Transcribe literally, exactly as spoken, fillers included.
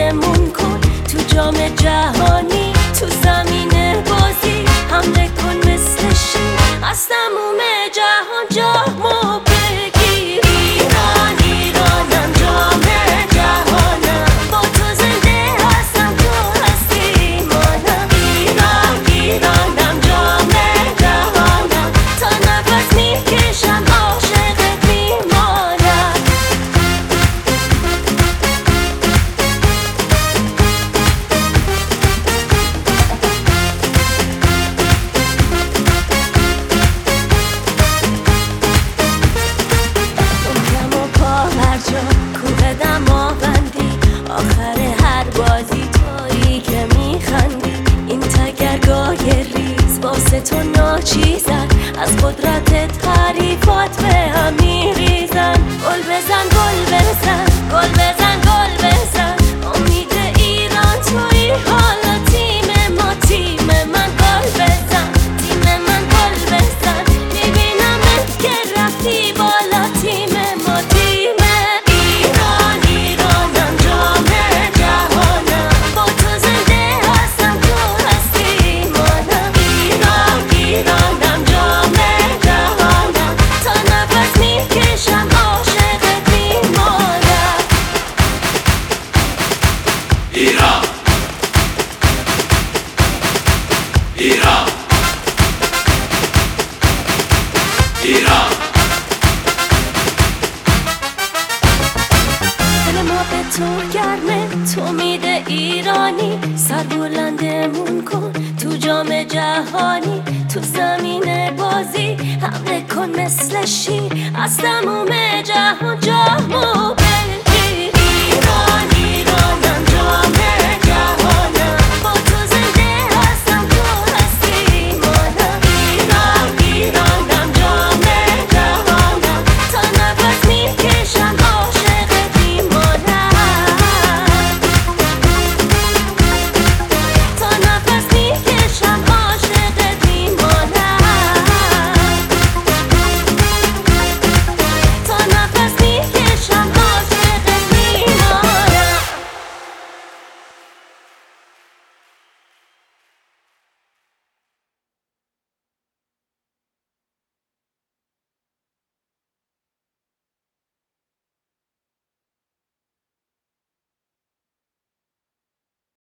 بلندمون کن تو جام جهانی، تو زمین بازی حمله کن مثل شیر از تموم جهان جامو بگیر. ایران ایرانم جام جهانم، با تو زنده هستم تو هستی مانم. ایران ایرانم جام جهانم، تا نفس میکشم عاشقت میمانم. دنیام و پا هر جا کوه دماوندی، آخر هر بازی تویی که میخندی. این تگرگاه ریز واسه تو ناچیزن، از قدرتت حریفات به هم میریزن. گل بزن گل بزن گل بزن گل بزن، امید ایران تویی حالا تیم ما تیم من. گل بزن تیم من گل بزن، میبینمت که رفتی بالا تیم ما تیم. ایران ایرانم جام جهانم، با تو زنده هستم تو هستی مانم. ایران ایرانم جام جهانم، تا نفس میکشم عاشقت میمانم. ایران ایران ایران دل ما به تو گرمه، تو میده ایرانی، سر بلندمون کن تو جام جهانی، تو زمین بازی حمله کن مثل شیر از تموم جهان جامو بگیر.